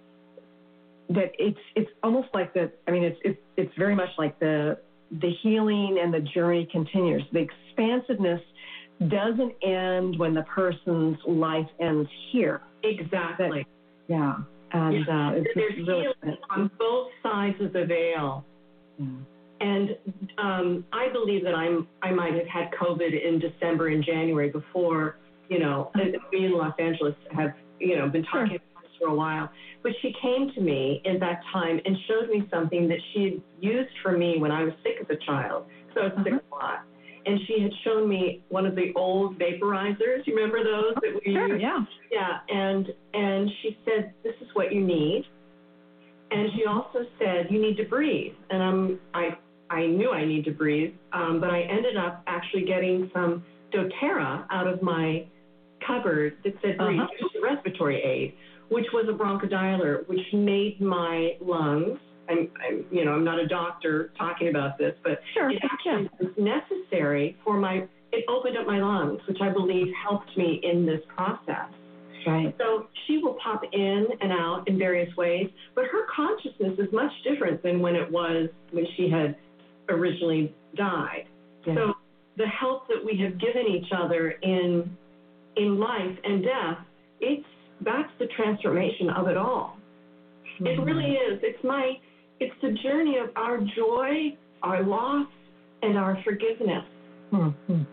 Speaker 2: That it's it's almost like that. I mean, it's it's it's very much like the the healing and the journey continues. The expansiveness doesn't end when the person's life ends here.
Speaker 1: Exactly.
Speaker 2: That, yeah. And
Speaker 1: yeah.
Speaker 2: uh, it's
Speaker 1: There's
Speaker 2: just really
Speaker 1: healing on both sides of the veil.
Speaker 2: Yeah.
Speaker 1: And um, I believe that I'm I might have had COVID in December and January before, you know, we in Los Angeles have, you know, been talking
Speaker 2: sure.
Speaker 1: about this for a while. But she came to me in that time and showed me something that she had used for me when I was sick as a child. So I was uh-huh. sick a lot. And she had shown me one of the old vaporizers. You remember those that we
Speaker 2: sure,
Speaker 1: used?
Speaker 2: Yeah.
Speaker 1: Yeah. And and she said, this is what you need. And she also said, you need to breathe. And I'm, I I knew I need to breathe, um, but I ended up actually getting some doTERRA out of my cupboard that said breathe,
Speaker 2: uh-huh.
Speaker 1: which is a respiratory aid, which was a bronchodilator, which made my lungs, I'm, I'm, you know, I'm not a doctor talking about this, but
Speaker 2: sure.
Speaker 1: it actually yeah. was necessary for my, it opened up my lungs, which I believe helped me in this process.
Speaker 2: Right.
Speaker 1: So she will pop in and out in various ways, but her consciousness is much different than when it was when she had originally died.
Speaker 2: Yeah.
Speaker 1: So the help that we have given each other in in life and death, it's that's the transformation of it all. Mm-hmm. It really is. It's my it's the journey of our joy, our loss, and our forgiveness.
Speaker 2: Mm-hmm.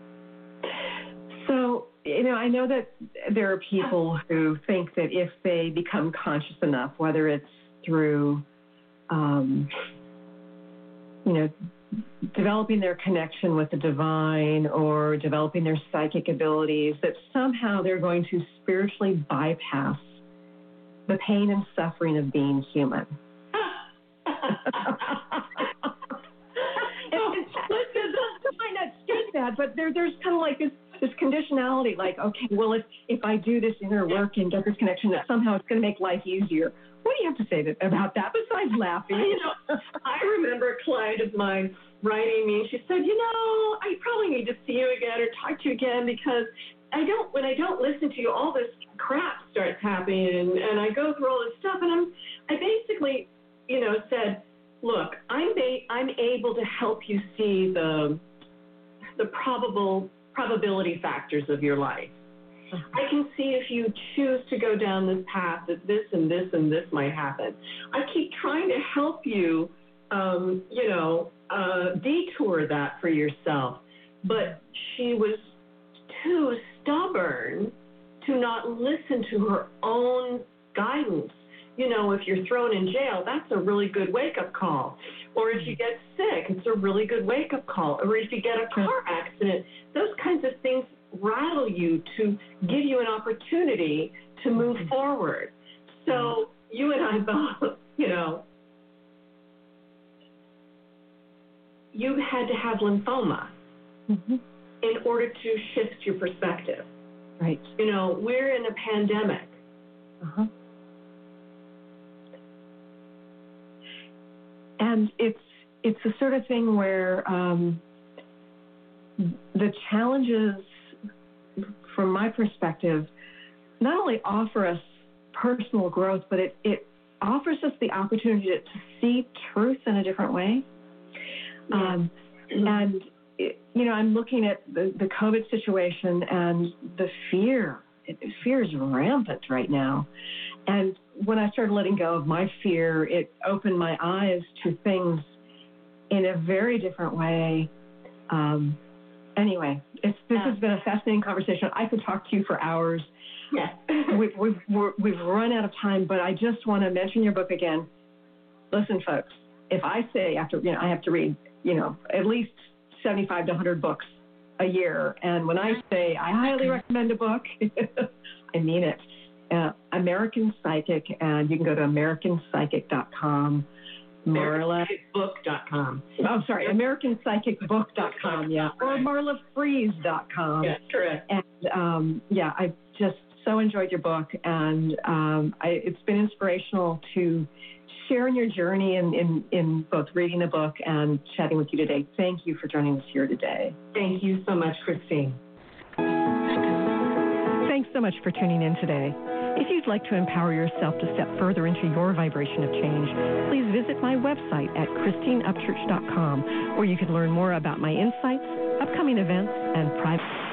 Speaker 2: So, you know, I know that there are people who think that if they become conscious enough, whether it's through, um, you know, developing their connection with the divine or developing their psychic abilities, that somehow they're going to spiritually bypass the pain and suffering of being human. They might not state that, but there, there's kind of like this, this conditionality, like, okay, well, if, if I do this inner work and get this connection, that somehow it's going to make life easier. What do you have to say to, about that besides laughing?
Speaker 1: You know, I remember a client of mine writing me, and she said, you know, I probably need to see you again or talk to you again because I don't, when I don't listen to you, all this crap starts happening, and, and I go through all this stuff, and I'm, I basically, you know, said, look, I'm ba- I'm able to help you see the the probable probability factors of your life. I can see if you choose to go down this path that this and this and this might happen. I keep trying to help you um, you know, uh, detour that for yourself. But she was too stubborn to not listen to her own guidance. You know, if you're thrown in jail, that's a really good wake-up call. Or if you get sick, it's a really good wake-up call. Or if you get a car accident, those kinds of things rattle you to give you an opportunity to move forward. So you and I both, you know, you had to have lymphoma mm-hmm. in order to shift your perspective.
Speaker 2: Right.
Speaker 1: You know, we're in a pandemic.
Speaker 2: Uh-huh. And it's it's the sort of thing where um, the challenges, from my perspective, not only offer us personal growth, but it, it offers us the opportunity to, to see truth in a different way. Yeah. Um, and, it, you know, I'm looking at the, the COVID situation and the fear. It, fear is rampant right now. And when I started letting go of my fear, it opened my eyes to things in a very different way. Um, anyway, it's, this yeah. has been a fascinating conversation. I could talk to you for hours.
Speaker 1: Yeah.
Speaker 2: we've, we've, we're, we've run out of time, but I just want to mention your book again. Listen, folks, if I say after, you know, I have to read, you know, at least seventy-five to one hundred books a year. And when I say I highly recommend a book, I mean it. Uh, American Psychic, and you can go to American Psychic dot com.
Speaker 1: Marla Book dot com.
Speaker 2: Oh, sorry, American Psychic Book dot com, yeah. Or Marla Freeze dot com.
Speaker 1: Yeah, correct.
Speaker 2: And, um, yeah, I just so enjoyed your book, and um, I, it's been inspirational to share in your journey in, in, in both reading the book and chatting with you today. Thank you for joining us here today.
Speaker 1: Thank you so much, Christine.
Speaker 7: Thanks so much for tuning in today. If you'd like to empower yourself to step further into your vibration of change, please visit my website at christine upchurch dot com, where you can learn more about my insights, upcoming events, and private